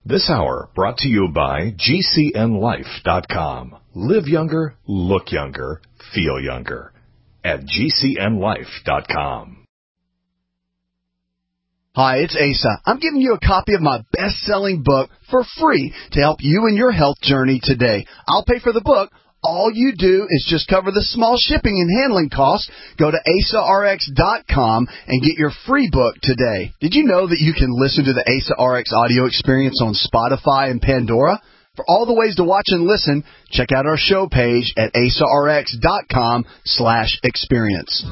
This hour brought to you by GCNLife.com. Live younger, look younger, feel younger at GCNLife.com. Hi, it's Asa. I'm giving you a copy of my best-selling book for free to help you in your health journey today. I'll pay for the book. All you do is just cover the small shipping and handling costs. Go to AsaRx.com and get your free book today. Did you know that you can listen to the Asa RX audio experience on Spotify and Pandora? For all the ways to watch and listen, check out our show page at AsaRx.com/experience.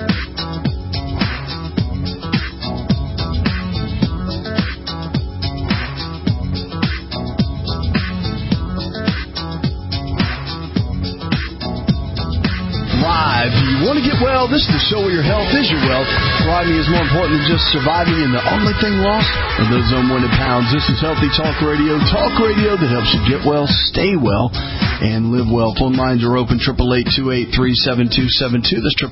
Live. Do you want to get well? This is the show where your health is your wealth. Thriving is more important than just surviving, and the only thing lost are those unwanted pounds. This is Healthy Talk Radio that helps you get well, stay well, and live well. Phone lines are open, 888-283-7272. That's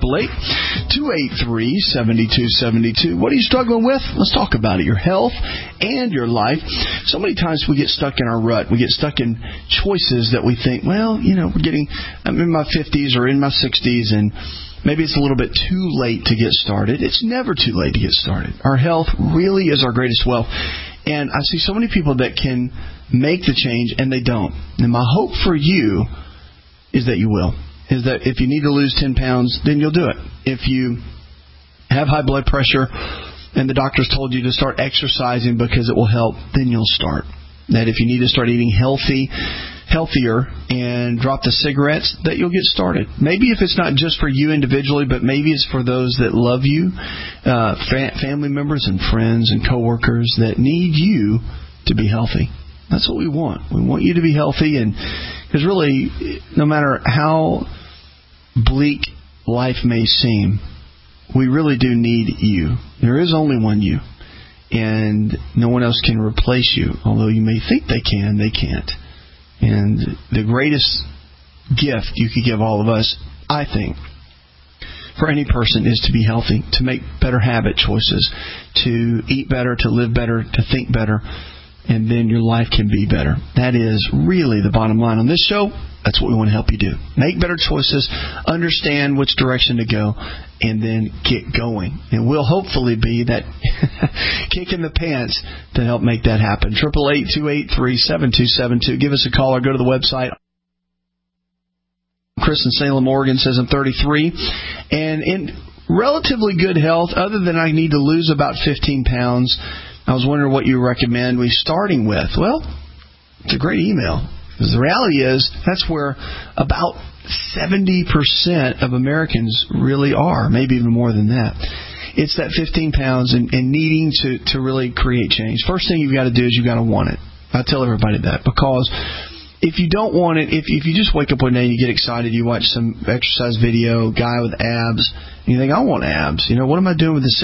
888-283-7272. What are you struggling with? Let's talk about it. Your health and your life. So many times we get stuck in our rut. We get stuck in choices that we think, well, you know, I'm in my 50s or in my 60s, and maybe it's a little bit too late to get started. It's never too late to get started. Our health really is our greatest wealth. And I see so many people that can make the change, and they don't. And my hope for you is that you will. Is that if you need to lose 10 pounds, then you'll do it. If you have high blood pressure and the doctor's told you to start exercising because it will help, then you'll start. That if you need to start eating healthier and drop the cigarettes, that you'll get started. Maybe if it's not just for you individually, but maybe it's for those that love you, family members and friends and coworkers that need you to be healthy. That's what we want. We want you to be healthy, and because really, no matter how bleak life may seem, we really do need you. There is only one you, and no one else can replace you. Although you may think they can, they can't. And the greatest gift you could give all of us, I think, for any person is to be healthy, to make better habit choices, to eat better, to live better, to think better, and then your life can be better. That is really the bottom line. On this show, that's what we want to help you do. Make better choices, understand which direction to go, and then get going. And we'll hopefully be that kick in the pants to help make that happen. 888-283-7272. Give us a call or go to the website. Chris in Salem, Oregon says, I'm 33 and in relatively good health, other than I need to lose about 15 pounds. I was wondering what you recommend we starting with. Well, it's a great email. Because the reality is, that's where about 70% of Americans really are, maybe even more than that. It's that 15 pounds and needing to really create change. First thing you've got to do is you've got to want it. I tell everybody that, because if you don't want it, if you just wake up one day and you get excited, you watch some exercise video, guy with abs, and you think, I want abs. You know, what am I doing with this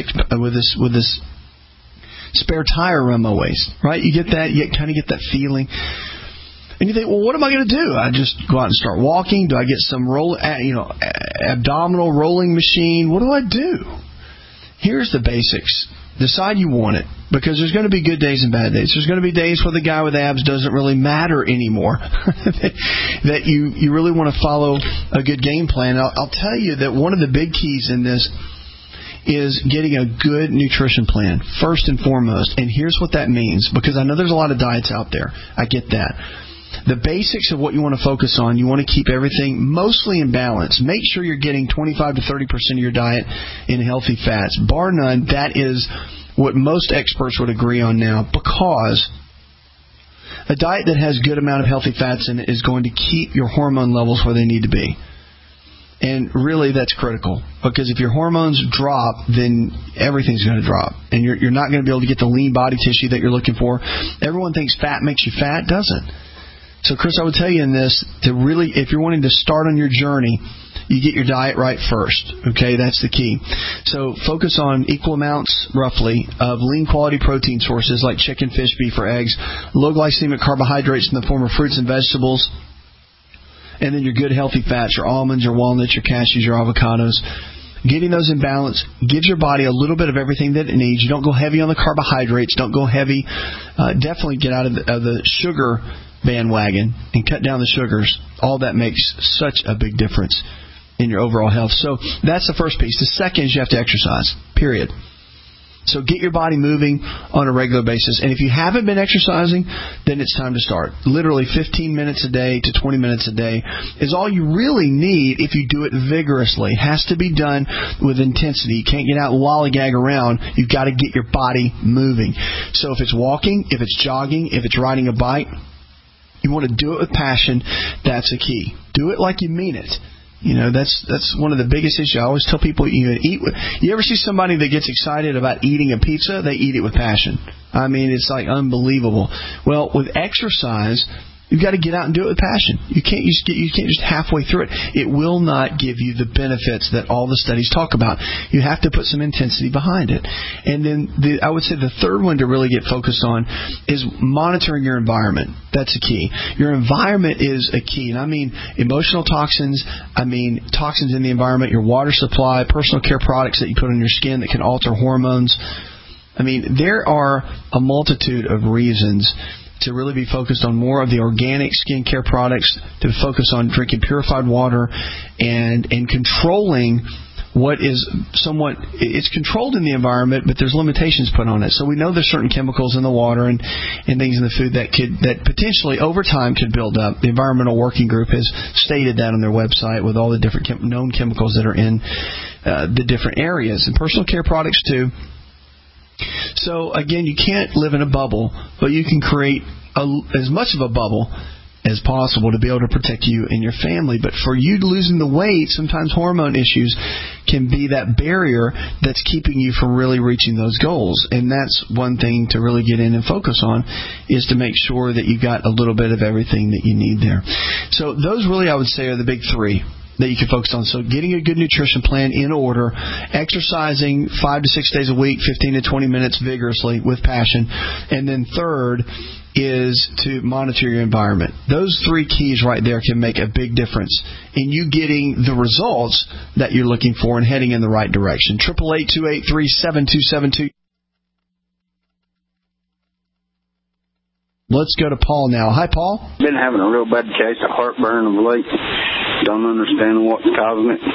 spare tire around my waist? Right? You get that, you kind of get that feeling. And you think, well, what am I going to do? I just go out and start walking? Do I get some abdominal rolling machine? What do I do? Here's the basics. Decide you want it, because there's going to be good days and bad days. There's going to be days where the guy with abs doesn't really matter anymore, that you really want to follow a good game plan. I'll tell you that one of the big keys in this is getting a good nutrition plan, first and foremost. And here's what that means, because I know there's a lot of diets out there. I get that. The basics of what you want to focus on, you want to keep everything mostly in balance. Make sure you're getting 25 to 30% of your diet in healthy fats. Bar none, that is what most experts would agree on now, because a diet that has a good amount of healthy fats in it is going to keep your hormone levels where they need to be. And really, that's critical, because if your hormones drop, then everything's going to drop, and you're not going to be able to get the lean body tissue that you're looking for. Everyone thinks fat makes you fat. It doesn't. So, Chris, I would tell you in this, to really, if you're wanting to start on your journey, you get your diet right first. Okay, that's the key. So focus on equal amounts, roughly, of lean quality protein sources like chicken, fish, beef, or eggs, low glycemic carbohydrates in the form of fruits and vegetables, and then your good healthy fats, your almonds, your walnuts, your cashews, your avocados. getting those in balance gives your body a little bit of everything that it needs. You don't go heavy on the carbohydrates. Don't go heavy. Definitely get out of the sugar bandwagon and cut down the sugars. All that makes such a big difference in your overall health. So that's the first piece. The second is you have to exercise, period. So get your body moving on a regular basis. And if you haven't been exercising, then it's time to start. Literally 15 minutes a day to 20 minutes a day is all you really need if you do it vigorously. It has to be done with intensity. You can't get out and lollygag around. You've got to get your body moving. So if it's walking, if it's jogging, if it's riding a bike, you want to do it with passion. That's a key. Do it like you mean it. That's one of the biggest issues. I always tell people, you ever see somebody that gets excited about eating a pizza? They eat it with passion. I mean, it's like unbelievable. Well, with exercise, you've got to get out and do it with passion. You can't just halfway through it. It will not give you the benefits that all the studies talk about. You have to put some intensity behind it. And then I would say the third one to really get focused on is monitoring your environment. That's a key. Your environment is a key. And I mean emotional toxins. I mean toxins in the environment, your water supply, personal care products that you put on your skin that can alter hormones. I mean, there are a multitude of reasons to really be focused on more of the organic skincare products, to focus on drinking purified water and controlling what is somewhat, it's controlled in the environment, but there's limitations put on it. So we know there's certain chemicals in the water and things in the food that potentially over time could build up. The Environmental Working Group has stated that on their website with all the different known chemicals that are in the different areas. And personal care products too. So, again, you can't live in a bubble, but you can create as much of a bubble as possible to be able to protect you and your family. But for you losing the weight, sometimes hormone issues can be that barrier that's keeping you from really reaching those goals. And that's one thing to really get in and focus on, is to make sure that you've got a little bit of everything that you need there. So those really, I would say, are the big three that you can focus on. So getting a good nutrition plan in order, exercising 5 to 6 days a week, 15 to 20 minutes vigorously with passion, and then third is to monitor your environment. Those three keys right there can make a big difference in you getting the results that you're looking for and heading in the right direction. 888-283-7272. Let's go to Paul now. Hi, Paul. Been having a real bad case of heartburn of late. Don't understand what's causing it.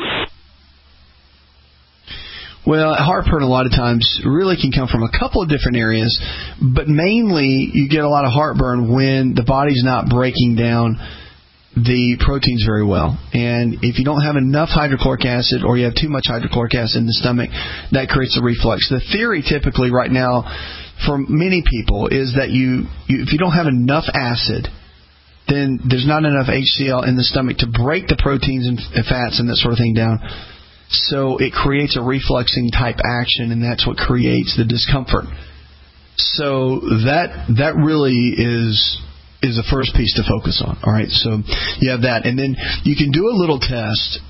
Well, heartburn a lot of times really can come from a couple of different areas, but mainly you get a lot of heartburn when the body's not breaking down the proteins very well. And if you don't have enough hydrochloric acid or you have too much hydrochloric acid in the stomach, that creates a reflux. The theory typically right now for many people is that if you don't have enough acid, then there's not enough HCl in the stomach to break the proteins and fats and that sort of thing down. So it creates a refluxing type action, and that's what creates the discomfort. So that really is the first piece to focus on. All right, so you have that. And then you can do a little test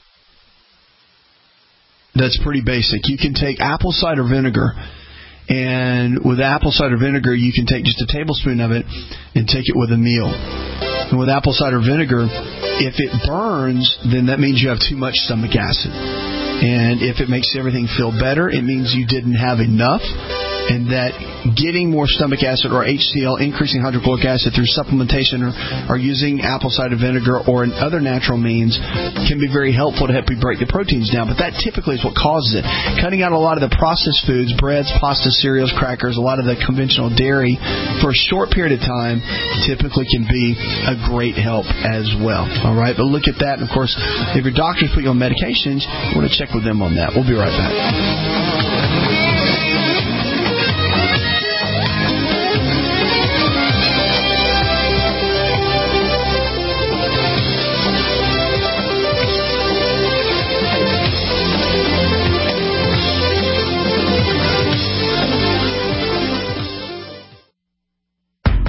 that's pretty basic. You can take apple cider vinegar, and with apple cider vinegar, you can take just a tablespoon of it and take it with a meal. And with apple cider vinegar, if it burns, then that means you have too much stomach acid. And if it makes everything feel better, it means you didn't have enough. And that getting more stomach acid or HCl, increasing hydrochloric acid through supplementation or using apple cider vinegar or other natural means can be very helpful to help you break the proteins down. But that typically is what causes it. Cutting out a lot of the processed foods, breads, pasta, cereals, crackers, a lot of the conventional dairy for a short period of time typically can be a great help as well. All right, but look at that. And of course, if your doctors put you on medications, you want to check with them on that. We'll be right back.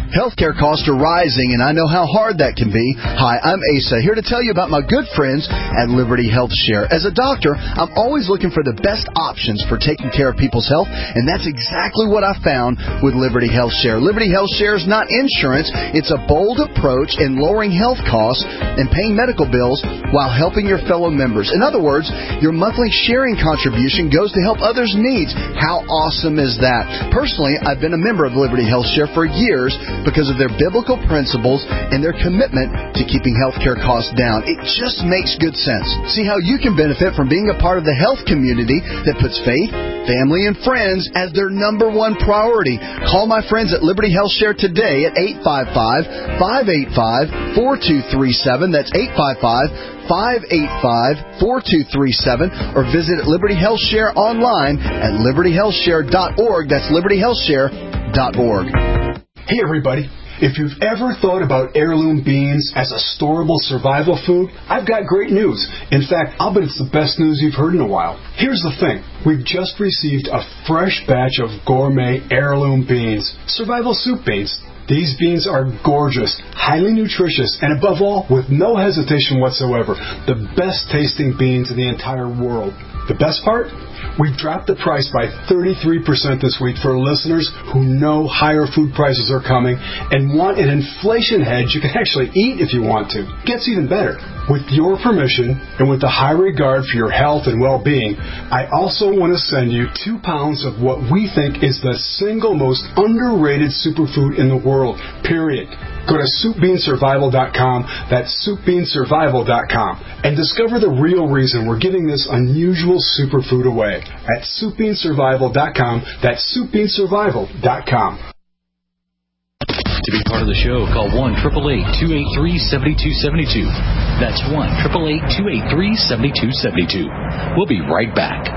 Healthcare costs are rising, and I know how hard that can be. Hi, I'm Asa, here to tell you about my good friends at Liberty Health Share. As a doctor, I'm always looking for the best options for taking care of people's health, and that's exactly what I found with Liberty Health Share. Liberty Health Share is not insurance. It's a bold approach in lowering health costs and paying medical bills while helping your fellow members. In other words, your monthly sharing contribution goes to help others' needs. How awesome is that? Personally, I've been a member of Liberty Health Share for years because of their biblical principles and their commitment to keeping healthcare costs down. It just makes good sense. See how you can benefit from being a part of the health community that puts faith, family, and friends as their number one priority. Call my friends at Liberty Health Share today at 855-585-4237. That's 855-585-4237, or visit Liberty Health Share online at libertyhealthshare.org. That's libertyhealthshare.org. Hey everybody, if you've ever thought about heirloom beans as a storable survival food, I've got great news. In fact, I'll bet it's the best news you've heard in a while. Here's the thing. We've just received a fresh batch of gourmet heirloom beans, survival soup beans. These beans are gorgeous, highly nutritious, and above all, with no hesitation whatsoever, the best tasting beans in the entire world. The best part? We've dropped the price by 33% this week for listeners who know higher food prices are coming and want an inflation hedge you can actually eat if you want to. Gets even better. With your permission and with the high regard for your health and well-being, I also want to send you 2 pounds of what we think is the single most underrated superfood in the world, period. Go to SoupBeanSurvival.com, that's SoupBeanSurvival.com, and discover the real reason we're giving this unusual superfood away at SoupBeanSurvival.com, that's SoupBeanSurvival.com. To be part of the show, call 1-888-283-7272. That's 1-888-283-7272. We'll be right back.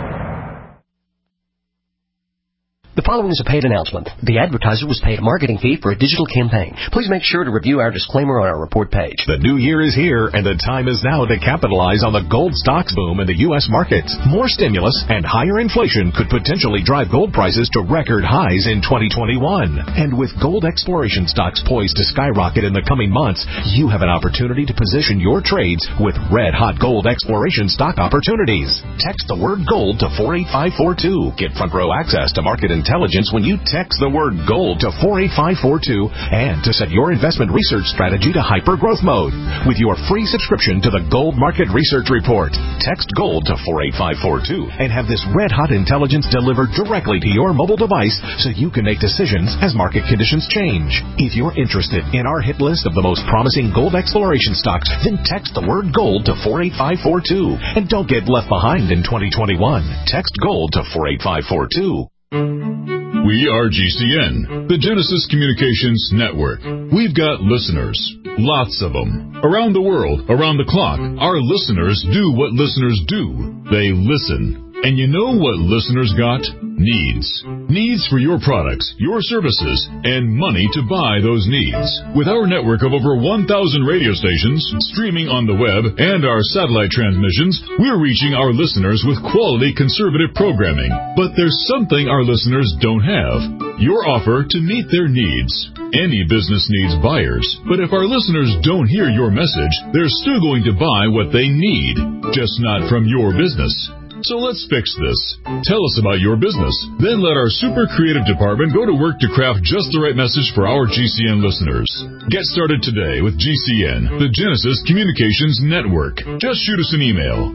The following is a paid announcement. The advertiser was paid a marketing fee for a digital campaign. Please make sure to review our disclaimer on our report page. The new year is here, and the time is now to capitalize on the gold stocks boom in the U.S. markets. More stimulus and higher inflation could potentially drive gold prices to record highs in 2021. And with gold exploration stocks poised to skyrocket in the coming months, you have an opportunity to position your trades with red-hot gold exploration stock opportunities. Text the word gold to 48542. Get front-row access to market intelligence when you text the word gold to 48542 and to set your investment research strategy to hyper-growth mode with your free subscription to the Gold Market Research Report. Text gold to 48542 and have this red-hot intelligence delivered directly to your mobile device so you can make decisions as market conditions change. If you're interested in our hit list of the most promising gold exploration stocks, then text the word gold to 48542 and don't get left behind in 2021. Text gold to 48542. We are GCN, the Genesis Communications Network. We've got listeners, lots of them. Around the world, around the clock, our listeners do what listeners do. They listen. And you know what listeners got? Needs. Needs for your products, your services, and money to buy those needs. With our network of over 1,000 radio stations, streaming on the web, and our satellite transmissions, we're reaching our listeners with quality conservative programming. But there's something our listeners don't have. Your offer to meet their needs. Any business needs buyers, but if our listeners don't hear your message, they're still going to buy what they need, just not from your business. So let's fix this. Tell us about your business. Then let our super creative department go to work to craft just the right message for our GCN listeners. Get started today with GCN, the Genesis Communications Network. Just shoot us an email.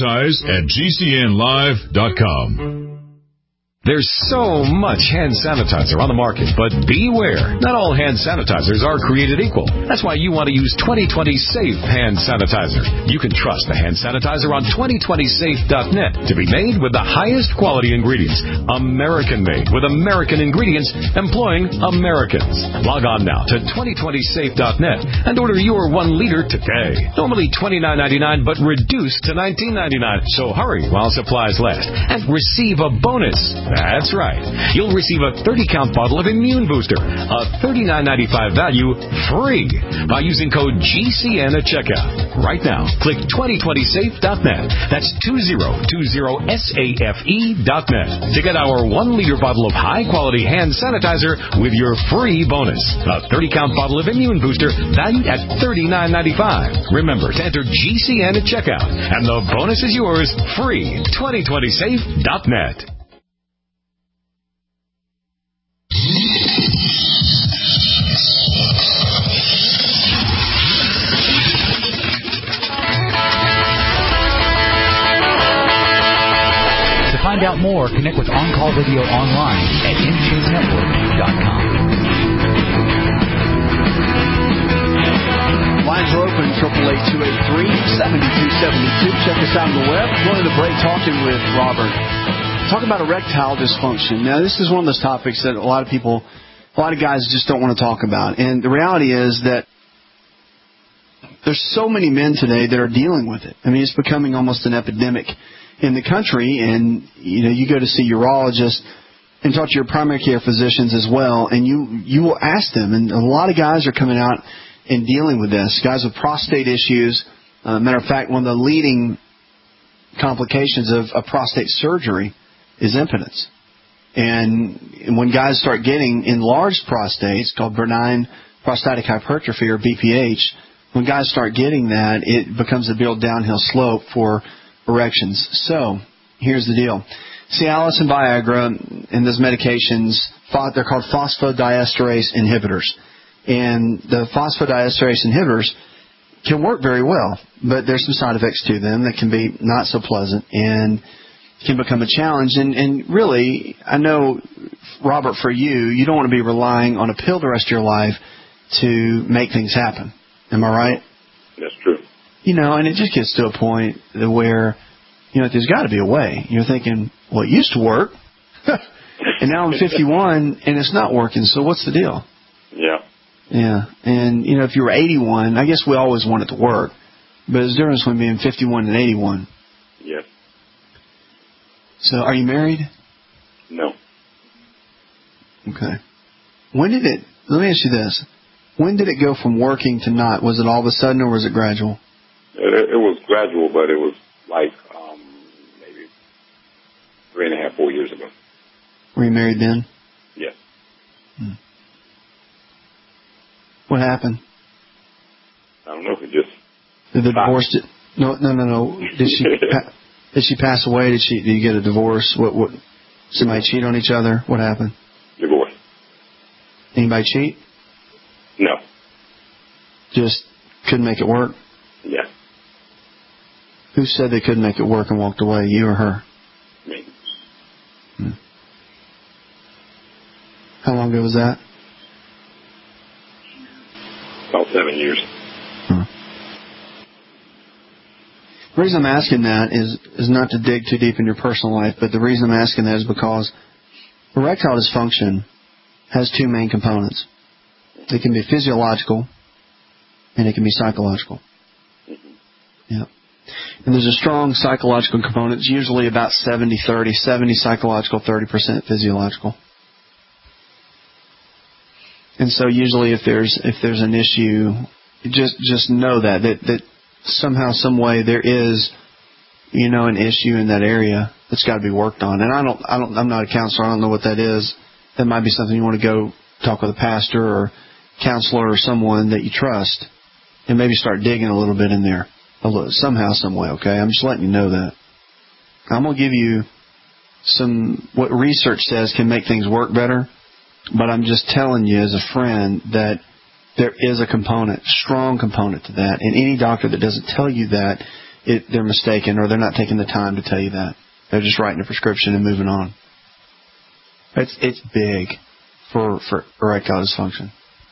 Advertise@GCNlive.com. There's so much hand sanitizer on the market, but beware. Not all hand sanitizers are created equal. That's why you want to use 2020 Safe Hand Sanitizer. You can trust the hand sanitizer on 2020safe.net to be made with the highest quality ingredients. American-made with American ingredients, employing Americans. Log on now to 2020safe.net and order your 1 liter today. Normally $29.99, but reduced to $19.99. So hurry while supplies last and receive a bonus. That's right. You'll receive a 30-count bottle of Immune Booster, a $39.95 value, free by using code GCN at checkout. Right now, click 2020safe.net. That's 2020safe.net to get our 1-liter bottle of high-quality hand sanitizer with your free bonus. A 30-count bottle of Immune Booster valued at $39.95. Remember to enter GCN at checkout, and the bonus is yours free. 2020safe.net. To find out more, connect with On Call Radio online at mchasenetwork.com. Lines are open, 888-283-7272. Check us out on the web. Going to the break talking with Robert. Talk about erectile dysfunction. Now, this is one of those topics that a lot of guys just don't want to talk about. And the reality is that there's so many men today that are dealing with it. I mean, it's becoming almost an epidemic in the country. And, you go to see urologists and talk to your primary care physicians as well, and you will ask them. And a lot of guys are coming out and dealing with this. Guys with prostate issues. Matter of fact, one of the leading complications of a prostate surgery is impotence. And when guys start getting enlarged prostates, called benign prostatic hypertrophy, or BPH, when guys start getting that, it becomes a real downhill slope for erections. So, here's the deal. Cialis and Viagra and those medications, they're called phosphodiesterase inhibitors. And the phosphodiesterase inhibitors can work very well, but there's some side effects to them that can be not so pleasant and can become a challenge. And really, I know, Robert, for you don't want to be relying on a pill the rest of your life to make things happen. Am I right? That's true. And it just gets to a point where, there's got to be a way. You're thinking, well, it used to work, and now I'm 51, and it's not working, so what's the deal? Yeah. Yeah, and, if you were 81, I guess we always want it to work, but there's a difference between being 51 and 81. Yes. So, are you married? No. Okay. Let me ask you this. When did it go from working to not? Was it all of a sudden, or was it gradual? It was gradual, but it was like maybe 3.5, 4 years ago. Were you married then? Yes. What happened? I don't know. It just... Did the divorce... No. Did she pass away? Did you get a divorce? What? Somebody cheat on each other? What happened? Divorce. Anybody cheat? No. Just couldn't make it work? Yeah. Who said they couldn't make it work and walked away, you or her? Me. How long ago was that? About 7 years. The reason I'm asking that is not to dig too deep in your personal life, but the reason I'm asking that is because erectile dysfunction has two main components. It can be physiological, and it can be psychological. Yeah. And there's a strong psychological component. It's usually about 70-30, 70 psychological, 30% physiological. And so usually if there's an issue, just know that somehow, some way there is, an issue in that area that's got to be worked on. And I'm not a counselor. I don't know what that is. That might be something you want to go talk with a pastor or counselor or someone that you trust, and maybe start digging a little bit in there, somehow, some way. Okay, I'm just letting you know that. I'm gonna give you what research says can make things work better, but I'm just telling you as a friend that there is a strong component to that, and any doctor that doesn't tell you that, they're mistaken, or they're not taking the time to tell you that. They're just writing a prescription and moving on. It's big for erectile dysfunction.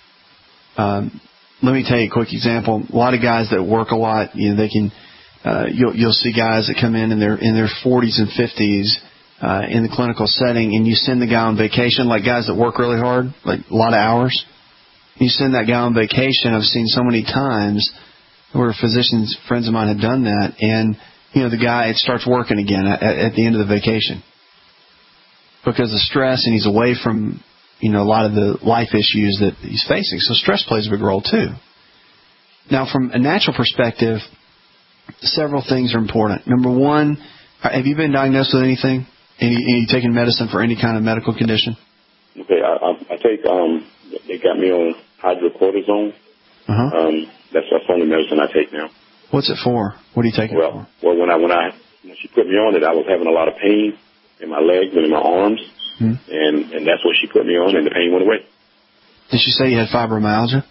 Let me tell you a quick example. A lot of guys that work a lot, they can. You'll see guys that come in their 40s and 50s in the clinical setting, and you send the guy on vacation, like guys that work really hard, like a lot of hours. You send that guy on vacation. I've seen so many times where physicians, friends of mine, have done that, and the guy, it starts working again at the end of the vacation. because of stress, and he's away from, a lot of the life issues that he's facing. So stress plays a big role too. Now, from a natural perspective, several things are important. Number one, have you been diagnosed with anything? Any taking medicine for any kind of medical condition? Okay, I take, they got me on hydrocortisone. That's the only medicine I take now. What's it for? What are you taking it for? Well, when she put me on it, I was having a lot of pain in my legs and in my arms, and that's what she put me on, and the pain went away. Did she say you had fibromyalgia?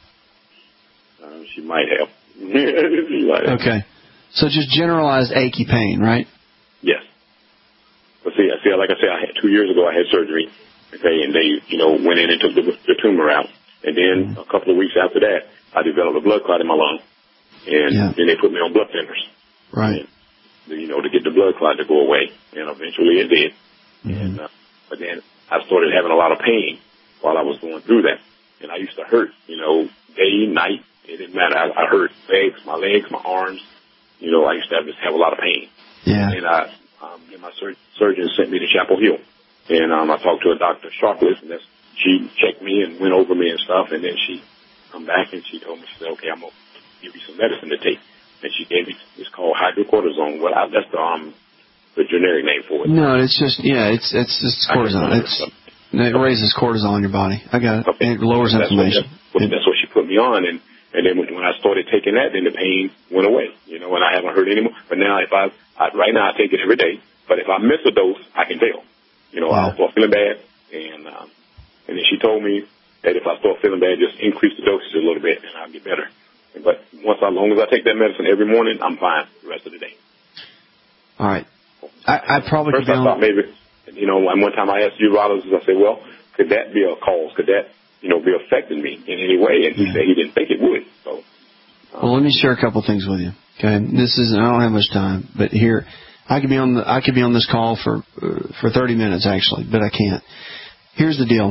She might have. She might have. Okay. So just generalized achy pain, right? Yes. But see, like I said, 2 years ago I had surgery, okay, and they, went in and took the tumor out. And then a couple of weeks after that, I developed a blood clot in my lung. And then they put me on blood thinners. Right. And, to get the blood clot to go away. And eventually it did. And, but then I started having a lot of pain while I was going through that. And I used to hurt, day, night. It didn't matter. I hurt my legs, my arms. I used to just have a lot of pain. Yeah. And then my surgeon sent me to Chapel Hill. And I talked to a Dr. Sharpless, and she checked me and went over me and stuff. And then she come back and she told me, she said, okay, I'm going to give you some medicine to take. And she gave me, it's called hydrocortisone. Well, that's the generic name for it. No, it's just, it's just cortisone. It raises cortisol in your body. I got it. Okay. It lowers inflammation. That's what she put me on. And then when I started taking that, then the pain went away, and I haven't hurt anymore. But now right now I take it every day. But if I miss a dose, I can tell. I'll start feeling bad. And then she told me that if I start feeling bad, just increase the dosage a little bit and I'll get better. But as long as I take that medicine every morning, I'm fine the rest of the day. All right. I probably First I thought maybe, and one time I asked urologist, I said, well, could that be a cause? Could that, be affecting me in any way? And he said he didn't think it would. So. Well, let me share a couple things with you. Okay, I don't have much time, but here I could be on this call for 30 minutes actually, but I can't. Here's the deal.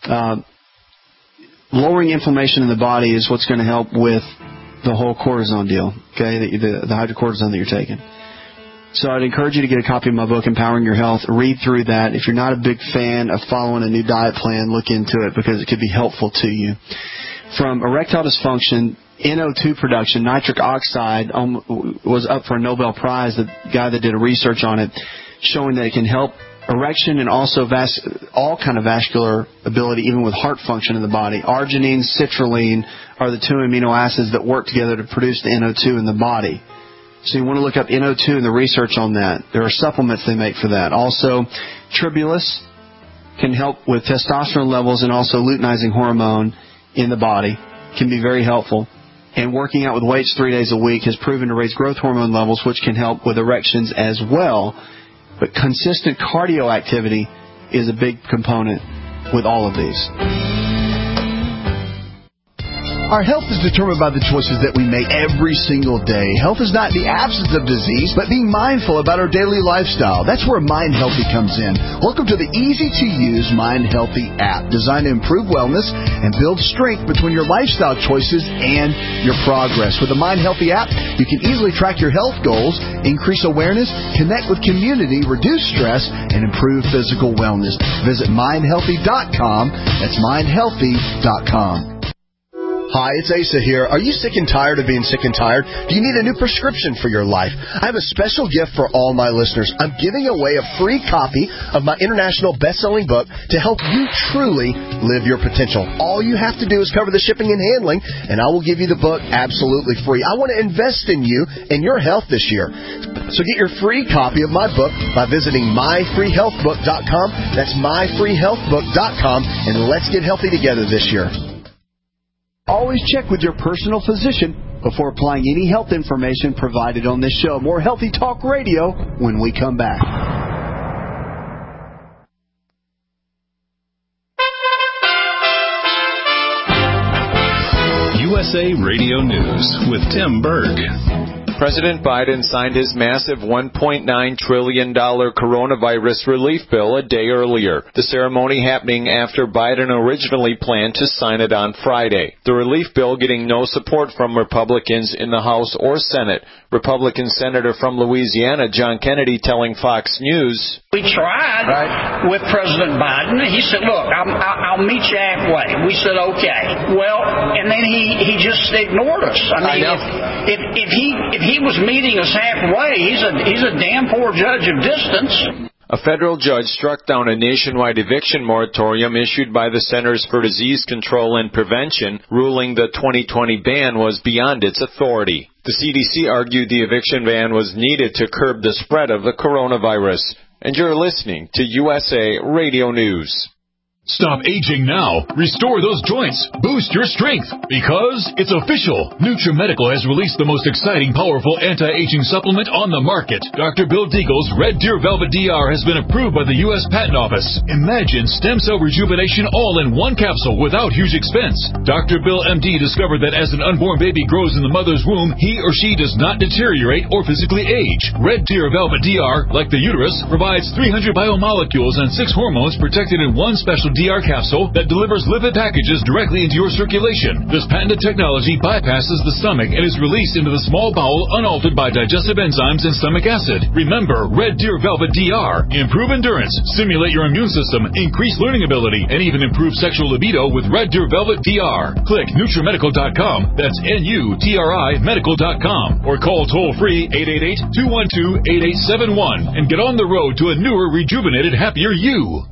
Lowering inflammation in the body is what's going to help with the whole cortisone deal. Okay, the hydrocortisone that you're taking. So I'd encourage you to get a copy of my book, Empowering Your Health. Read through that. If you're not a big fan of following a new diet plan, look into it because it could be helpful to you. From erectile dysfunction, NO2 production, nitric oxide was up for a Nobel Prize, the guy that did a research on it, showing that it can help erection and also all kind of vascular ability, even with heart function in the body. Arginine, citrulline are the two amino acids that work together to produce the NO2 in the body. So you want to look up NO2 and the research on that. There are supplements they make for that. Also, Tribulus can help with testosterone levels and also luteinizing hormone in the body. Can be very helpful. And working out with weights 3 days a week has proven to raise growth hormone levels, which can help with erections as well. But consistent cardio activity is a big component with all of these. Our health is determined by the choices that we make every single day. Health is not the absence of disease, but being mindful about our daily lifestyle. That's where Mind Healthy comes in. Welcome to the easy-to-use Mind Healthy app, designed to improve wellness and build strength between your lifestyle choices and your progress. With the Mind Healthy app, you can easily track your health goals, increase awareness, connect with community, reduce stress, and improve physical wellness. Visit mindhealthy.com. That's mindhealthy.com. Hi, it's Asa here. Are you sick and tired of being sick and tired? Do you need a new prescription for your life? I have a special gift for all my listeners. I'm giving away a free copy of my international best-selling book to help you truly live your potential. All you have to do is cover the shipping and handling, and I will give you the book absolutely free. I want to invest in you and your health this year. So get your free copy of my book by visiting myfreehealthbook.com. That's myfreehealthbook.com, and let's get healthy together this year. Always check with your personal physician before applying any health information provided on this show. More Healthy Talk Radio when we come back. USA Radio News with Tim Berg. President Biden signed his massive $1.9 trillion coronavirus relief bill a day earlier. The ceremony happening after Biden originally planned to sign it on Friday. The relief bill getting no support from Republicans in the House or Senate. Republican Senator from Louisiana, John Kennedy, telling Fox News, "We tried with President Biden. He said, look, I'll meet you halfway. We said, okay. Well, and then he just ignored us. I mean, if he was meeting us halfway, he's a damn poor judge of distance." A federal judge struck down a nationwide eviction moratorium issued by the Centers for Disease Control and Prevention, ruling the 2020 ban was beyond its authority. The CDC argued the eviction ban was needed to curb the spread of the coronavirus. And you're listening to USA Radio News. Stop aging now. Restore those joints. Boost your strength. Because it's official. NutriMedical has released the most exciting, powerful anti-aging supplement on the market. Dr. Bill Deagle's Red Deer Velvet DR has been approved by the U.S. Patent Office. Imagine stem cell rejuvenation all in one capsule without huge expense. Dr. Bill MD discovered that as an unborn baby grows in the mother's womb, he or she does not deteriorate or physically age. Red Deer Velvet DR, like the uterus, provides 300 biomolecules and 6 hormones protected in one special DR capsule that delivers lipid packages directly into your circulation. This patented technology bypasses the stomach and is released into the small bowel unaltered by digestive enzymes and stomach acid. Remember, Red Deer Velvet DR. Improve endurance, stimulate your immune system, increase learning ability, and even improve sexual libido with Red Deer Velvet DR. Click NutriMedical.com. That's NUTRI Medical.com. Or call toll-free 888-212-8871 and get on the road to a newer, rejuvenated, happier you.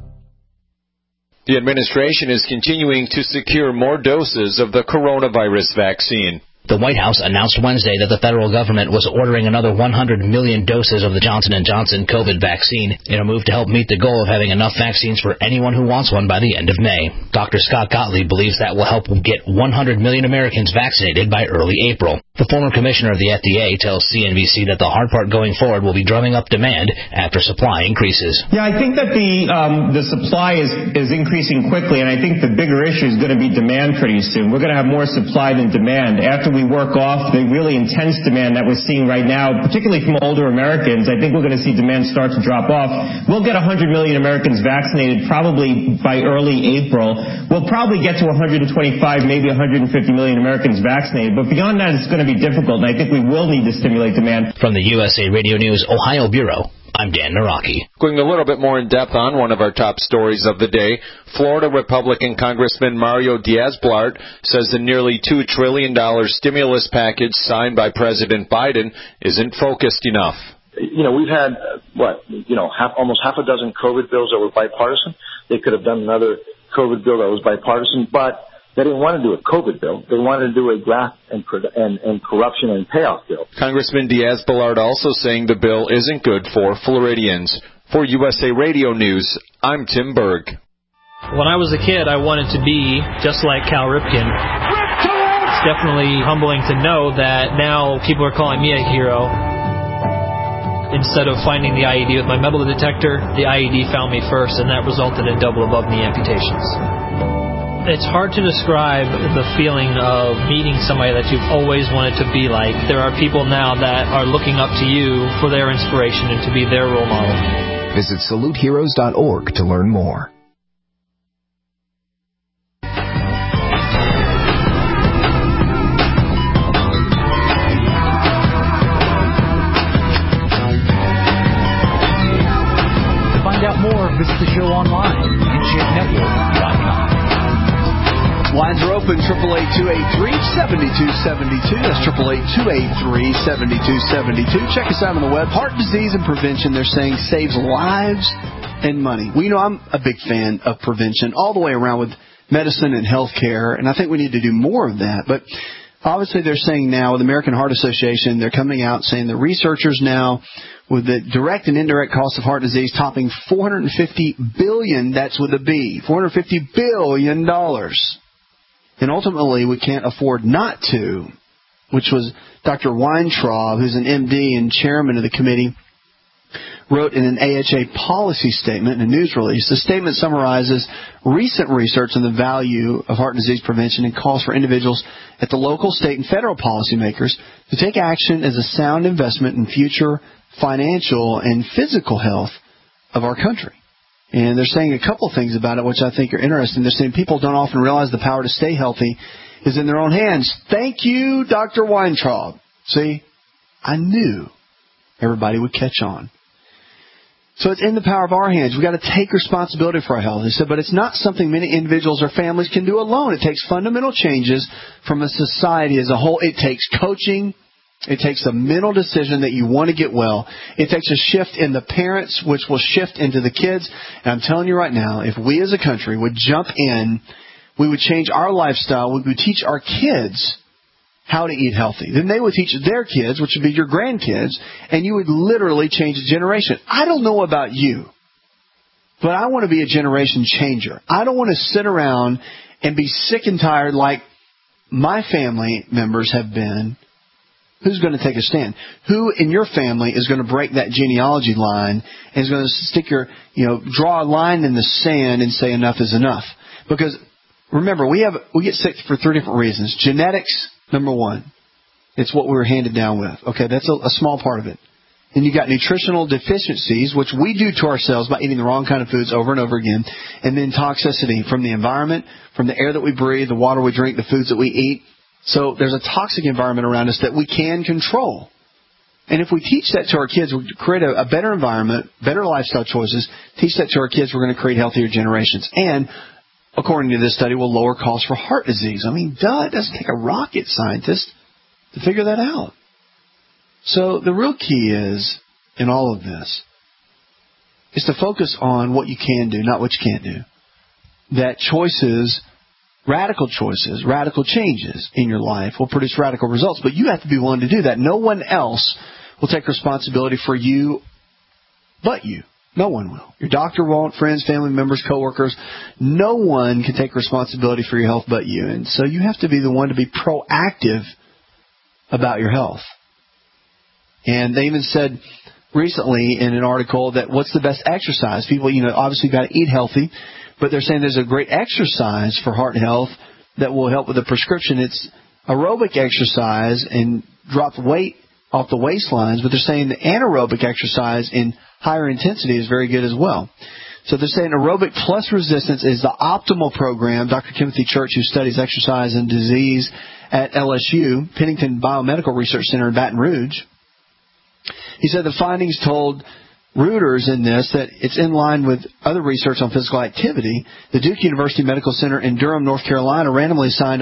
The administration is continuing to secure more doses of the coronavirus vaccine. The White House announced Wednesday that the federal government was ordering another 100 million doses of the Johnson & Johnson COVID vaccine in a move to help meet the goal of having enough vaccines for anyone who wants one by the end of May. Dr. Scott Gottlieb believes that will help get 100 million Americans vaccinated by early April. The former commissioner of the FDA tells CNBC that the hard part going forward will be drumming up demand after supply increases. Yeah, I think that the supply is increasing quickly, and I think the bigger issue is going to be demand pretty soon. We're going to have more supply than demand. After we work off the really intense demand that we're seeing right now, particularly from older Americans, I think we're going to see demand start to drop off. We'll get 100 million Americans vaccinated probably by early April. We'll probably get to 125, maybe 150 million Americans vaccinated, but beyond that, it's going to be difficult, and I think we will need to stimulate demand. From the USA Radio News Ohio Bureau, I'm Dan Naraki. Going a little bit more in depth on one of our top stories of the day, Florida Republican Congressman Mario Diaz-Balart says the nearly $2 trillion stimulus package signed by President Biden isn't focused enough. You know, we've had, almost half a dozen COVID bills that were bipartisan. They could have done another COVID bill that was bipartisan, but they didn't want to do a COVID bill. They wanted to do a graft and corruption and payoff bill. Congressman Diaz-Balart also saying the bill isn't good for Floridians. For USA Radio News, I'm Tim Berg. When I was a kid, I wanted to be just like Cal Ripken. It's definitely humbling to know that now people are calling me a hero. Instead of finding the IED with my metal detector, the IED found me first, and that resulted in double above-knee amputations. It's hard to describe the feeling of meeting somebody that you've always wanted to be like. There are people now that are looking up to you for their inspiration and to be their role model. Visit SaluteHeroes.org to learn more. To find out more, visit the show online at InShapeNetwork.com. Lines are open, 888-283-7272. That's 888-283-7272. Check us out on the web. Heart disease and prevention, they're saying, saves lives and money. Well, I'm a big fan of prevention all the way around with medicine and health care, and I think we need to do more of that. But obviously they're saying now with the American Heart Association, they're coming out saying the researchers now with the direct and indirect cost of heart disease topping $450 billion, that's with a B, $450 billion. And ultimately, we can't afford not to, which was Dr. Weintraub, who's an MD and chairman of the committee, wrote in an AHA policy statement in a news release. The statement summarizes recent research on the value of heart disease prevention and calls for individuals at the local, state, and federal policymakers to take action as a sound investment in future financial and physical health of our country. And they're saying a couple things about it, which I think are interesting. They're saying people don't often realize the power to stay healthy is in their own hands. Thank you, Dr. Weintraub. See, I knew everybody would catch on. So it's in the power of our hands. We've got to take responsibility for our health. He said, but it's not something many individuals or families can do alone. It takes fundamental changes from a society as a whole. It takes coaching. It takes a mental decision that you want to get well. It takes a shift in the parents, which will shift into the kids. And I'm telling you right now, if we as a country would jump in, we would change our lifestyle. We would teach our kids how to eat healthy. Then they would teach their kids, which would be your grandkids, and you would literally change a generation. I don't know about you, but I want to be a generation changer. I don't want to sit around and be sick and tired like my family members have been. Who's going to take a stand? Who in your family is going to break that genealogy line and is going to draw a line in the sand and say enough is enough? Because remember, we get sick for 3 different reasons. Genetics, number one. It's what we were handed down with. Okay, that's a small part of it. Then you got nutritional deficiencies, which we do to ourselves by eating the wrong kind of foods over and over again. And then toxicity from the environment, from the air that we breathe, the water we drink, the foods that we eat. So there's a toxic environment around us that we can control. And if we teach that to our kids, we create a better environment, better lifestyle choices, teach that to our kids, we're going to create healthier generations. And according to this study, will lower costs for heart disease. I mean, it doesn't take a rocket scientist to figure that out. So the real key is, in all of this, is to focus on what you can do, not what you can't do. That choices, radical changes in your life will produce radical results. But you have to be willing to do that. No one else will take responsibility for you but you. No one will. Your doctor won't, friends, family members, coworkers. No one can take responsibility for your health but you. And so you have to be the one to be proactive about your health. And they even said recently in an article that what's the best exercise? People, obviously got to eat healthy, but they're saying there's a great exercise for heart health that will help with the prescription. It's aerobic exercise and drop weight off the waistlines, but they're saying the anaerobic exercise in higher intensity is very good as well. So they're saying aerobic plus resistance is the optimal program. Dr. Timothy Church, who studies exercise and disease at LSU, Pennington Biomedical Research Center in Baton Rouge, he said the findings told Reuters in this that it's in line with other research on physical activity. The Duke University Medical Center in Durham, North Carolina, randomly assigned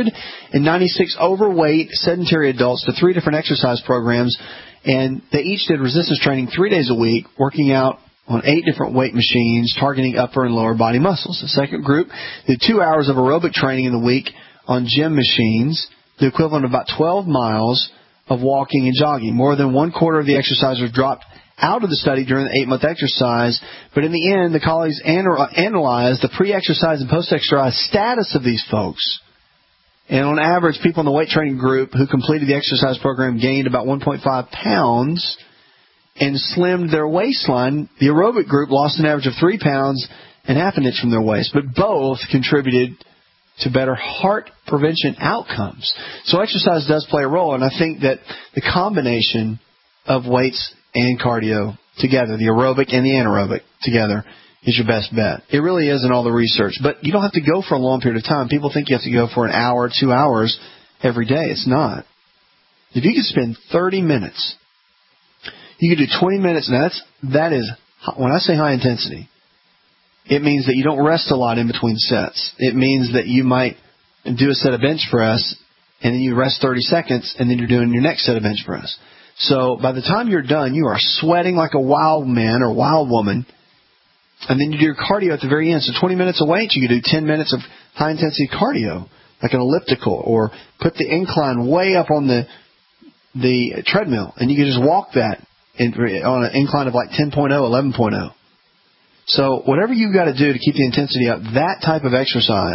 196 overweight sedentary adults to 3 different exercise programs, and they each did resistance training 3 days a week, working out on 8 different weight machines, targeting upper and lower body muscles. The second group did 2 hours of aerobic training in the week on gym machines, the equivalent of about 12 miles of walking and jogging. More than 1/4 of the exercisers dropped out of the study during the 8-month exercise, but in the end, the colleagues analyzed the pre-exercise and post-exercise status of these folks. And on average, people in the weight training group who completed the exercise program gained about 1.5 pounds and slimmed their waistline. The aerobic group lost an average of 3 pounds and half an inch from their waist, but both contributed to better heart prevention outcomes. So exercise does play a role, and I think that the combination of weights and cardio together, the aerobic and the anaerobic together, is your best bet. It really is in all the research. But you don't have to go for a long period of time. People think you have to go for an hour, 2 hours every day. It's not. If you could spend 30 minutes, you could do 20 minutes. Now that is, when I say high intensity, it means that you don't rest a lot in between sets. It means that you might do a set of bench press, and then you rest 30 seconds, and then you're doing your next set of bench press. So by the time you're done, you are sweating like a wild man or wild woman, and then you do your cardio at the very end. So 20 minutes of weight, you can do 10 minutes of high-intensity cardio, like an elliptical, or put the incline way up on the treadmill, and you can just walk that on an incline of like 10.0, 11.0. So whatever you've got to do to keep the intensity up, that type of exercise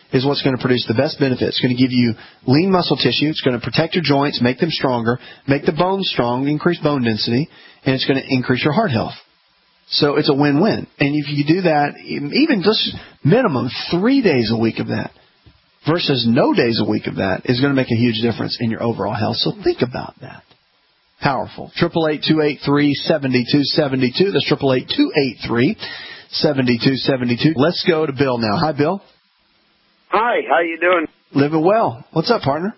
is what's going to produce the best benefit. It's going to give you lean muscle tissue. It's going to protect your joints, make them stronger, make the bones strong, increase bone density, and it's going to increase your heart health. So it's a win-win. And if you do that, even just minimum 3 days a week of that versus no days a week of that is going to make a huge difference in your overall health. So think about that. Powerful. 888-283-7272. That's 888-283-7272. Let's go to Bill now. Hi, Bill. Hi, how you doing? Living well. What's up, partner?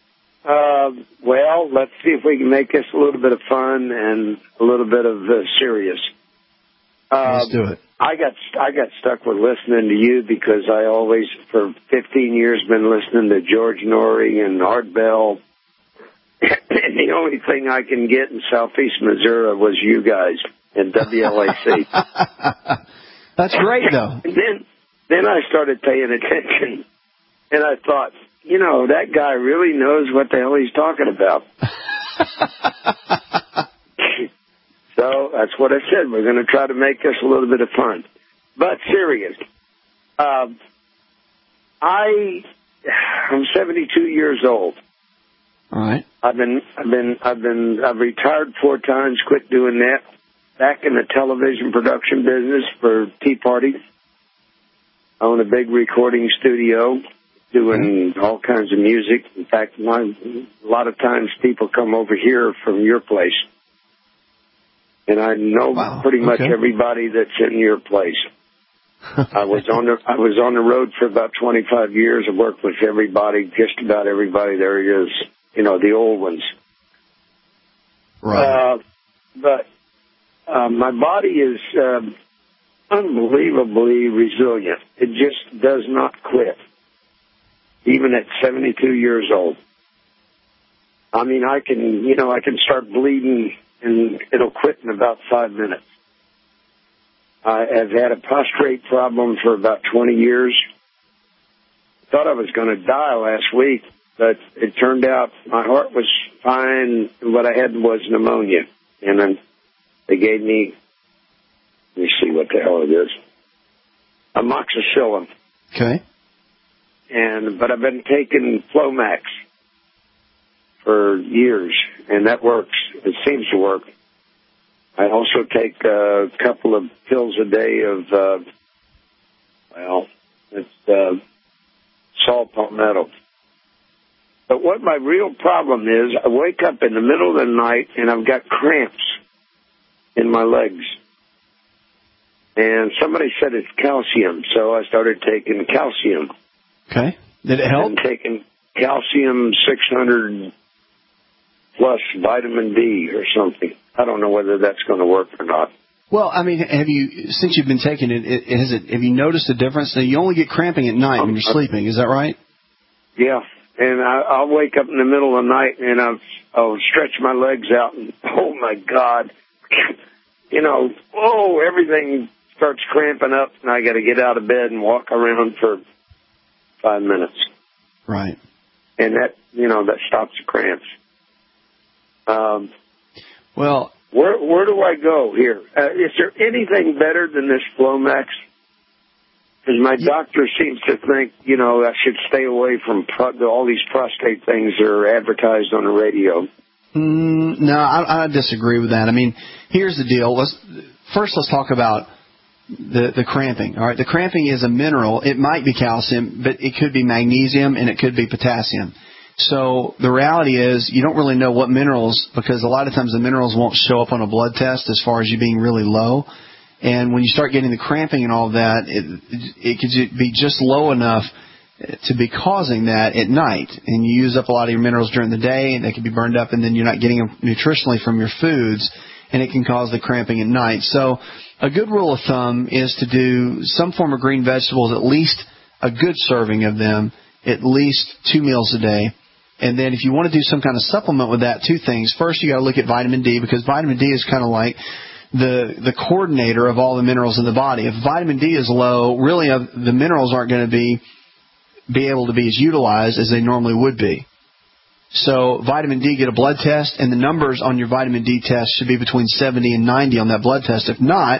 Well, let's see if we can make this a little bit of fun and a little bit of serious. Let's do it. I got stuck with listening to you because I always, for 15 years, been listening to George Norrie and Art Bell. And the only thing I can get in Southeast Missouri was you guys and WLAC. That's great, though. And then I started paying attention, and I thought, you know, that guy really knows what the hell he's talking about. So that's what I said. We're going to try to make this a little bit of fun. But serious. I'm 72 years old. All right. I've retired 4 times, quit doing that. Back in the television production business for Tea Party. I own a big recording studio, doing all kinds of music. In fact, a lot of times people come over here from your place. And I know pretty much everybody that's in your place. I was on the road for about 25 years. I worked with everybody, just about everybody there is. You know, the old ones. Right. But my body is unbelievably resilient. It just does not quit, even at 72 years old. I mean, I can start bleeding and it'll quit in about 5 minutes. I've had a prostrate problem for about 20 years. Thought I was going to die last week. But it turned out my heart was fine, and what I had was pneumonia. And then they gave me, let me see what the hell it is, amoxicillin. Okay. But I've been taking Flomax for years, and that works. It seems to work. I also take a couple of pills a day of, saw palmetto. But what my real problem is, I wake up in the middle of the night and I've got cramps in my legs. And somebody said it's calcium, so I started taking calcium. Okay. Did it help? I'm taking calcium 600 plus vitamin D or something. I don't know whether that's going to work or not. Well, I mean, since you've been taking it, have you noticed a difference? Now, you only get cramping at night when you're sleeping, is that right? Yeah. And I'll wake up in the middle of the night and I'll stretch my legs out and, oh, my God, you know, everything starts cramping up and I got to get out of bed and walk around for 5 minutes. Right. And that stops the cramps. Well, where do I go here? Is there anything better than this Flomax? Because my doctor seems to think, I should stay away from all these prostate things that are advertised on the radio. No, I disagree with that. I mean, here's the deal. Let's talk about the cramping. All right, the cramping is a mineral. It might be calcium, but it could be magnesium and it could be potassium. So the reality is you don't really know what minerals, because a lot of times the minerals won't show up on a blood test as far as you being really low. And when you start getting the cramping and all of that, it could be just low enough to be causing that at night. And you use up a lot of your minerals during the day, and they can be burned up, and then you're not getting them nutritionally from your foods, and it can cause the cramping at night. So a good rule of thumb is to do some form of green vegetables, at least a good serving of them, at least 2 meals a day. And then if you want to do some kind of supplement with that, 2 things. First, you got to look at vitamin D, because vitamin D is kind of like the coordinator of all the minerals in the body. If vitamin D is low, really the minerals aren't going to be able to be as utilized as they normally would be. So vitamin D, get a blood test, and the numbers on your vitamin D test should be between 70 and 90 on that blood test. If not,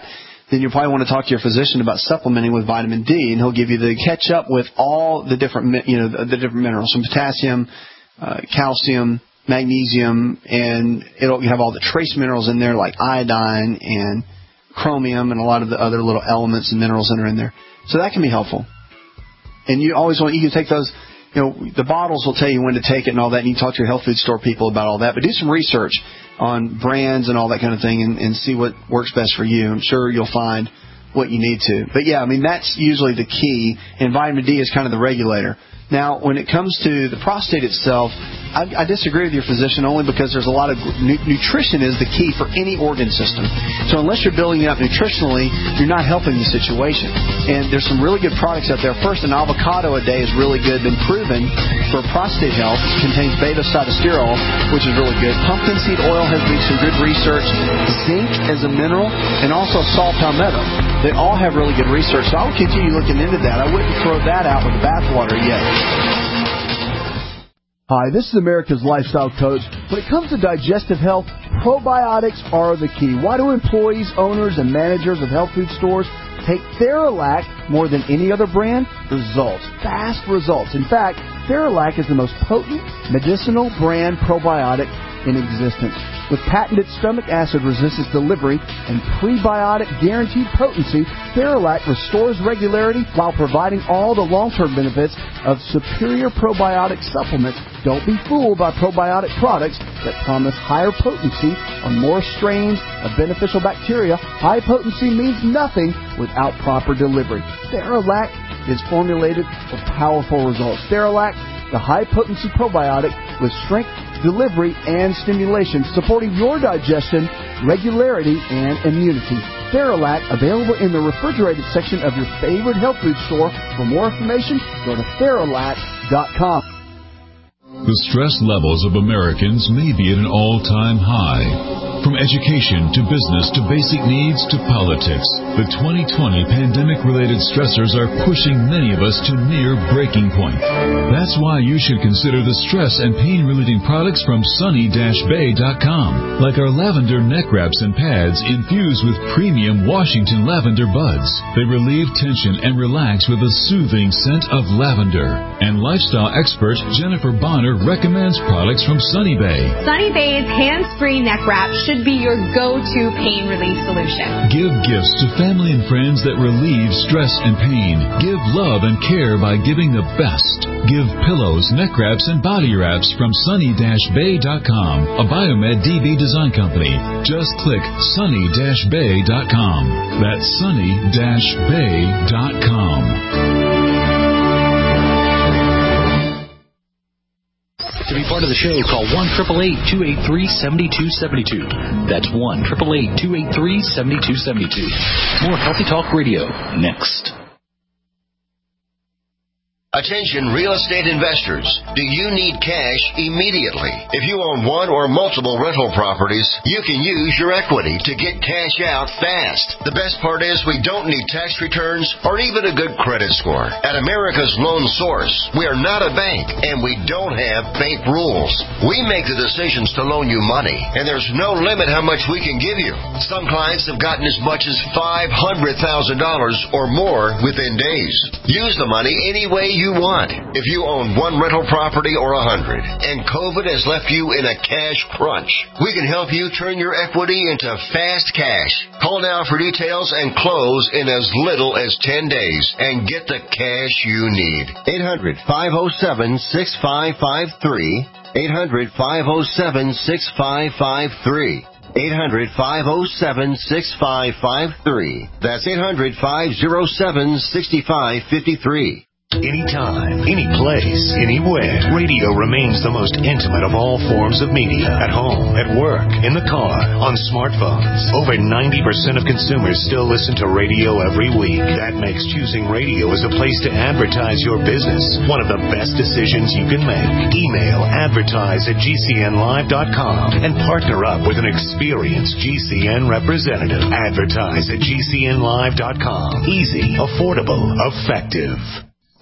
then you'll probably want to talk to your physician about supplementing with vitamin D, and he'll give you the catch up with all the different, the different minerals, from potassium, calcium, magnesium, and it'll have all the trace minerals in there like iodine and chromium and a lot of the other little elements and minerals that are in there. So that can be helpful. And you can take those. The bottles will tell you when to take it and all that, and you can talk to your health food store people about all that. But do some research on brands and all that kind of thing and see what works best for you. I'm sure you'll find what you need to. But, yeah, that's usually the key, and vitamin D is kind of the regulator. Now, when it comes to the prostate itself, I disagree with your physician only because there's a lot of nutrition is the key for any organ system. So unless you're building it up nutritionally, you're not helping the situation. And there's some really good products out there. First, an avocado a day is really good, been proven for prostate health. It contains beta-sitosterol, which is really good. Pumpkin seed oil has been some good research. Zinc as a mineral, and also saw palmetto. They all have really good research. So I would continue looking into that. I wouldn't throw that out with the bathwater yet. Hi, this is America's Lifestyle Coach. When it comes to digestive health, probiotics are the key. Why do employees, owners, and managers of health food stores take Theralac more than any other brand? Results. Fast results. In fact, Theralac is the most potent medicinal brand probiotic in existence. With patented stomach acid resistance delivery and prebiotic guaranteed potency, Theralac restores regularity while providing all the long-term benefits of superior probiotic supplements. Don't be fooled by probiotic products that promise higher potency on more strains of beneficial bacteria. High potency means nothing without proper delivery. Theralac is formulated for powerful results. Theralac, the high-potency probiotic with strength, delivery, and stimulation, supporting your digestion, regularity, and immunity. Theralac, available in the refrigerated section of your favorite health food store. For more information, go to Theralac.com. The stress levels of Americans may be at an all-time high. From education to business to basic needs to politics, the 2020 pandemic-related stressors are pushing many of us to near breaking point. That's why you should consider the stress and pain-relieving products from Sunny-Bay.com, like our lavender neck wraps and pads infused with premium Washington lavender buds. They relieve tension and relax with a soothing scent of lavender. And lifestyle expert Jennifer Bonner recommends products from Sunny Bay. Sunny Bay's hands-free neck wrap should be your go-to pain relief solution. Give gifts to family and friends that relieve stress and pain. Give love and care by giving the best. Give pillows, neck wraps, and body wraps from Sunny-Bay.com, a Biomed DB design company. Just click Sunny-Bay.com. That's Sunny-Bay.com. To be part of the show, call 1-888-283-7272. That's 1-888-283-7272. More Healthy Talk Radio next. Attention real estate investors. Do you need cash immediately? If you own one or multiple rental properties, you can use your equity to get cash out fast. The best part is we don't need tax returns or even a good credit score. At America's Loan Source, we are not a bank and we don't have bank rules. We make the decisions to loan you money, and there's no limit how much we can give you. Some clients have gotten as much as $500,000 or more within days. Use the money any way you want. If you own one rental property or 100 and COVID has left you in a cash crunch, we can help you turn your equity into fast cash. Call now for details and close in as little as 10 days and get the cash you need. 800-507-6553. 800-507-6553. 800-507-6553. That's 800-507-6553. Anytime, any place, anywhere. Radio remains the most intimate of all forms of media. At home, at work, in the car, on smartphones. Over 90% of consumers still listen to radio every week. That makes choosing radio as a place to advertise your business one of the best decisions you can make. Email advertise@gcnlive.com and partner up with an experienced GCN representative. Advertise@gcnlive.com. Easy, affordable, effective.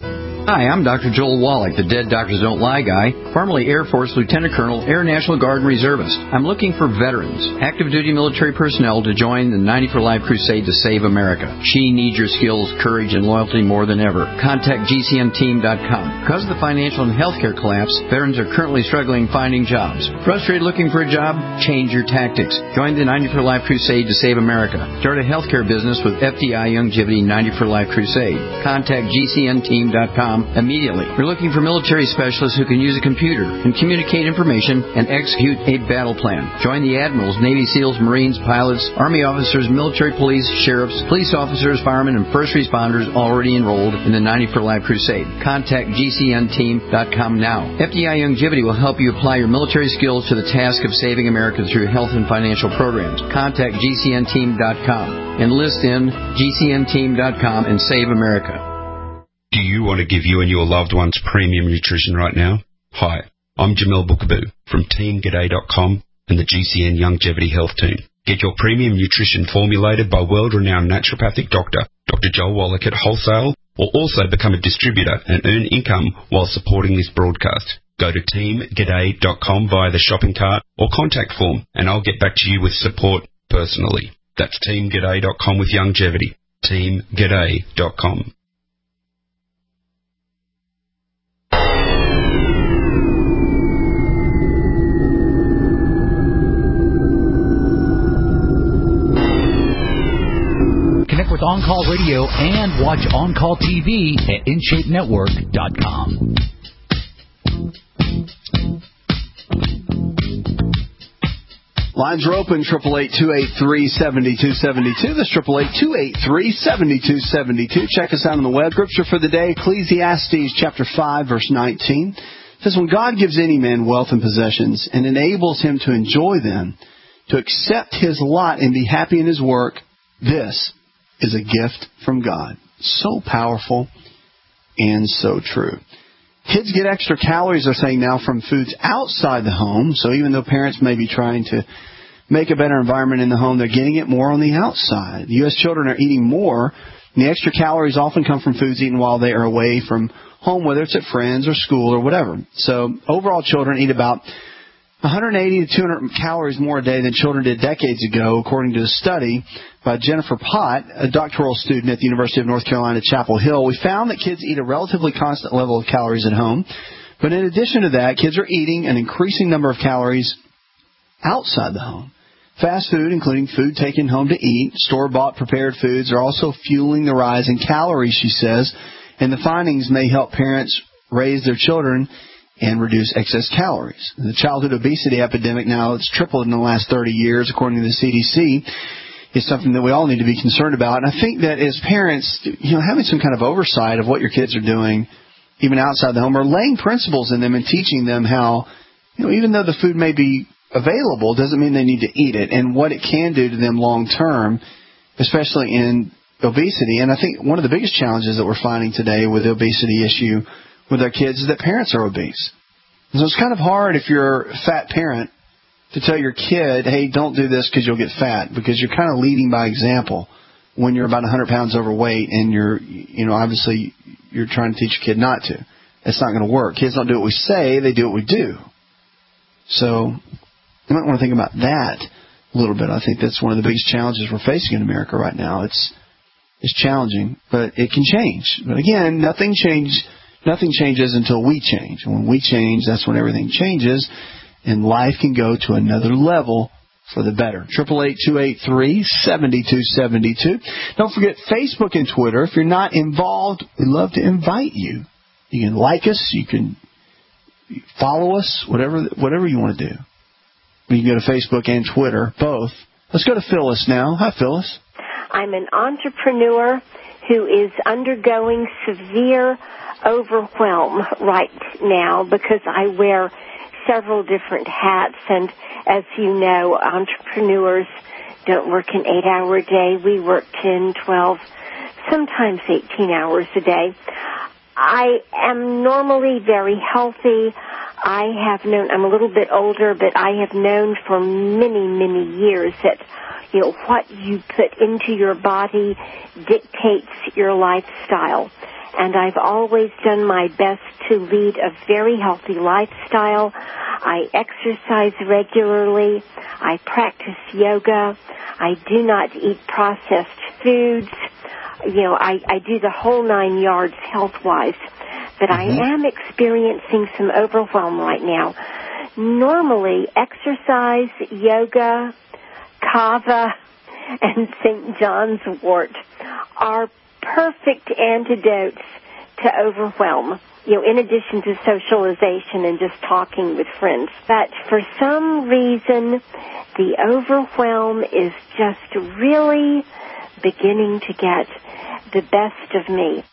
Hi, I'm Dr. Joel Wallach, the Dead Doctors Don't Lie guy, formerly Air Force Lieutenant Colonel, Air National Guard Reservist. I'm looking for veterans, active duty military personnel to join the 90 for Life crusade to save America. She needs your skills, courage, and loyalty more than ever. Contact GCNteam.com. Because of the financial and healthcare collapse, veterans are currently struggling finding jobs. Frustrated looking for a job? Change your tactics. Join the 90 for Life crusade to save America. Start a healthcare business with FDI Youngevity 90 for Life crusade. Contact GCNteam.com immediately. We're looking for military specialists who can use a computer and communicate information and execute a battle plan. Join the admirals, Navy SEALs, Marines, pilots, Army officers, military police, sheriffs, police officers, firemen, and first responders already enrolled in the 90 for Life crusade. Contact GCNteam.com now. FDI Youngevity will help you apply your military skills to the task of saving America through health and financial programs. Contact GCNteam.com. Enlist in GCNteam.com and save America. Do you want to give you and your loved ones premium nutrition right now? Hi, I'm Jamel Bookaboo from TeamGaday.com and the GCN Youngevity Health Team. Get your premium nutrition formulated by world-renowned naturopathic doctor, Dr. Joel Wallach at wholesale, or also become a distributor and earn income while supporting this broadcast. Go to TeamGaday.com via the shopping cart or contact form, and I'll get back to you with support personally. That's TeamGaday.com with Youngevity. TeamGaday.com. Connect with On Call Radio and watch On Call TV at InShapeNetwork.com. Lines are open, 888-283-7272. That's 888-283-7272. Check us out on the web. Scripture for the day, Ecclesiastes chapter 5, verse 19. It says, when God gives any man wealth and possessions and enables him to enjoy them, to accept his lot and be happy in his work, this is a gift from God. So powerful and so true. Kids get extra calories, they're saying now, from foods outside the home. So even though parents may be trying to make a better environment in the home, they're getting it more on the outside. U.S. children are eating more, and the extra calories often come from foods eaten while they are away from home, whether it's at friends or school or whatever. So overall, children eat about 180 to 200 calories more a day than children did decades ago, according to a study by Jennifer Pott, a doctoral student at the University of North Carolina, Chapel Hill. We found that kids eat a relatively constant level of calories at home, but in addition to that, kids are eating an increasing number of calories outside the home. Fast food, including food taken home to eat, store-bought prepared foods, are also fueling the rise in calories, she says, and the findings may help parents raise their children and reduce excess calories. The childhood obesity epidemic now, it's tripled in the last 30 years, according to the CDC, is something that we all need to be concerned about. And I think that as parents, having some kind of oversight of what your kids are doing, even outside the home, or laying principles in them and teaching them how, even though the food may be available, doesn't mean they need to eat it, and what it can do to them long term, especially in obesity. And I think one of the biggest challenges that we're finding today with the obesity issue with our kids is that parents are obese. And so it's kind of hard if you're a fat parent to tell your kid, hey, don't do this because you'll get fat, because you're kind of leading by example when you're about 100 pounds overweight and you're obviously you're trying to teach your kid not to. It's not going to work. Kids don't do what we say, they do what we do. So you might want to think about that a little bit. I think that's one of the biggest challenges we're facing in America right now. It's challenging, but it can change. But again, nothing changes until we change. And when we change, that's when everything changes, and life can go to another level for the better. 888-283-7272. Don't forget Facebook and Twitter. If you're not involved, we'd love to invite you. You can like us. You can follow us, whatever you want to do. You can go to Facebook and Twitter, both. Let's go to Phyllis now. Hi, Phyllis. I'm an entrepreneur who is undergoing severe overwhelm right now because I wear several different hats, and as you know, entrepreneurs don't work an 8-hour day. We work 10, 12, sometimes 18 hours a day. I am normally very healthy. I'm a little bit older, but I have known for many, many years that, what you put into your body dictates your lifestyle. and I've always done my best to lead a very healthy lifestyle. I exercise regularly. I practice yoga. I do not eat processed foods. I do the whole 9 yards health-wise. But I am experiencing some overwhelm right now. Normally, exercise, yoga, kava, and St. John's wort are perfect antidotes to overwhelm, in addition to socialization and just talking with friends. But for some reason, the overwhelm is just really beginning to get the best of me.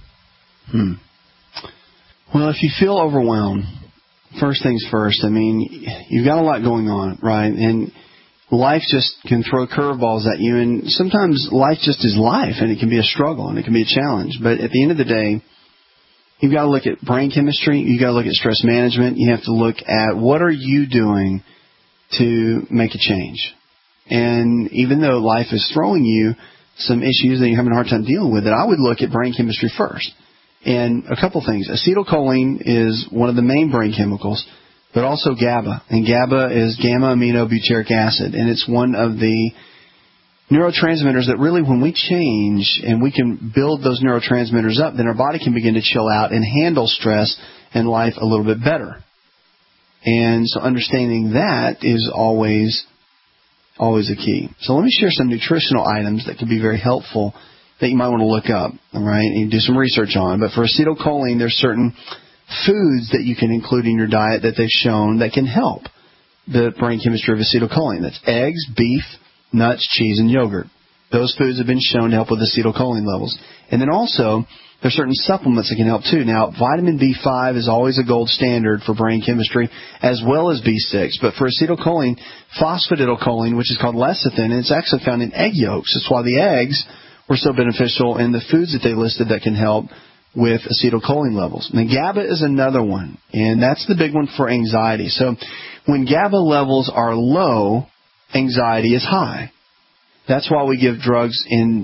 Well, if you feel overwhelmed, first things first, you've got a lot going on, right? And life just can throw curveballs at you, and sometimes life just is life, and it can be a struggle, and it can be a challenge. But at the end of the day, you've got to look at brain chemistry, you've got to look at stress management, you have to look at what are you doing to make a change. And even though life is throwing you some issues that you're having a hard time dealing with, I would look at brain chemistry first. And a couple things. Acetylcholine is one of the main brain chemicals, but also GABA. And GABA is gamma-aminobutyric acid, and it's one of the neurotransmitters that really, when we change and we can build those neurotransmitters up, then our body can begin to chill out and handle stress and life a little bit better. And so understanding that is always a key. So let me share some nutritional items that can be very helpful that you might want to look up, all right, and do some research on. But for acetylcholine, there's certain foods that you can include in your diet that they've shown that can help the brain chemistry of acetylcholine. That's eggs, beef, nuts, cheese, and yogurt. Those foods have been shown to help with acetylcholine levels. And then also, there's certain supplements that can help too. Now, vitamin B5 is always a gold standard for brain chemistry, as well as B6. But for acetylcholine, phosphatidylcholine, which is called lecithin, and it's actually found in egg yolks. That's why the eggs were so beneficial in the foods that they listed that can help with acetylcholine levels. Now, GABA is another one, and that's the big one for anxiety. So when GABA levels are low, anxiety is high. That's why we give drugs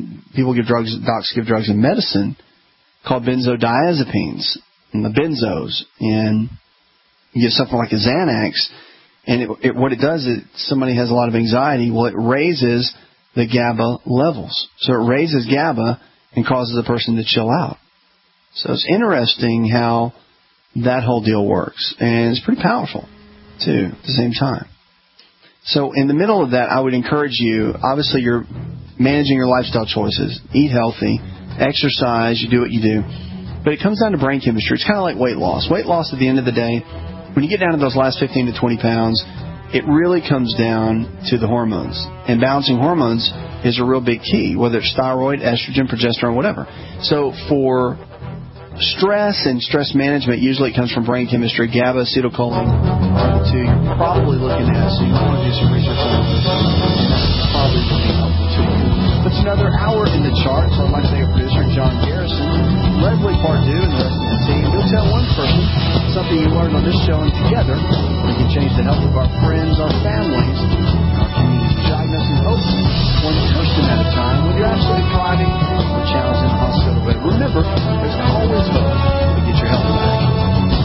docs give drugs in medicine called benzodiazepines, and the benzos, and you get something like a Xanax, and what it does is somebody has a lot of anxiety, well, it raises the GABA levels. So it raises GABA and causes the person to chill out. So it's interesting how that whole deal works. And it's pretty powerful, too, at the same time. So in the middle of that, I would encourage you, obviously you're managing your lifestyle choices. Eat healthy, exercise, you do what you do. But it comes down to brain chemistry. It's kind of like weight loss. Weight loss at the end of the day, when you get down to those last 15 to 20 pounds, it really comes down to the hormones. And balancing hormones is a real big key, whether it's thyroid, estrogen, progesterone, whatever. So for stress and stress management, usually it comes from brain chemistry. GABA, acetylcholine are the two you're probably looking at. So you might want to do some research on this. That's probably going to be helpful to you. That's another hour in the chart. So I'd like to thank our producer, John Garrison, Leslie Pardue, and the rest of the team. You'll tell one person something you learned on this show, and together we can change the health of our friends, our families, our community. Diagnosing hope one person at a time. When you're absolutely thriving or challenged in the hospital. But remember, there's always hope to get your health back.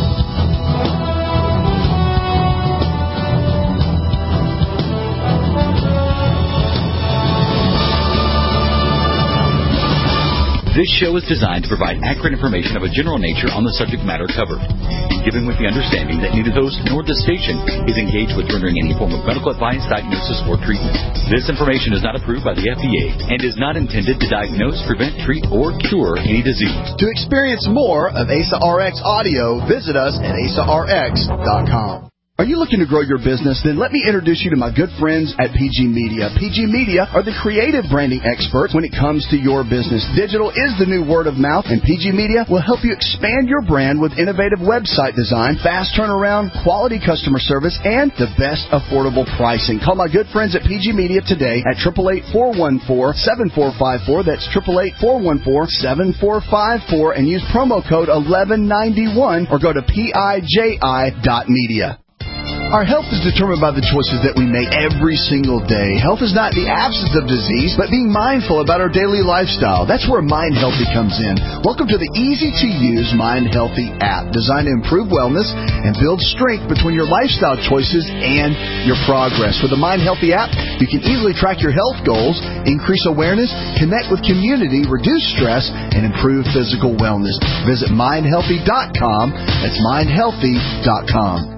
This show is designed to provide accurate information of a general nature on the subject matter covered, given with the understanding that neither host nor the station is engaged with rendering any form of medical advice, diagnosis, or treatment. This information is not approved by the FDA and is not intended to diagnose, prevent, treat, or cure any disease. To experience more of Asa RX audio, visit us at asarx.com. Are you looking to grow your business? Then let me introduce you to my good friends at PG Media. PG Media are the creative branding experts when it comes to your business. Digital is the new word of mouth, and PG Media will help you expand your brand with innovative website design, fast turnaround, quality customer service, and the best affordable pricing. Call my good friends at PG Media today at 888-414-7454. That's 888-414-7454, and use promo code 1191 or go to PIJI.media. Our health is determined by the choices that we make every single day. Health is not the absence of disease, but being mindful about our daily lifestyle. That's where Mind Healthy comes in. Welcome to the easy-to-use Mind Healthy app, designed to improve wellness and build strength between your lifestyle choices and your progress. With the Mind Healthy app, you can easily track your health goals, increase awareness, connect with community, reduce stress, and improve physical wellness. Visit mindhealthy.com. That's mindhealthy.com.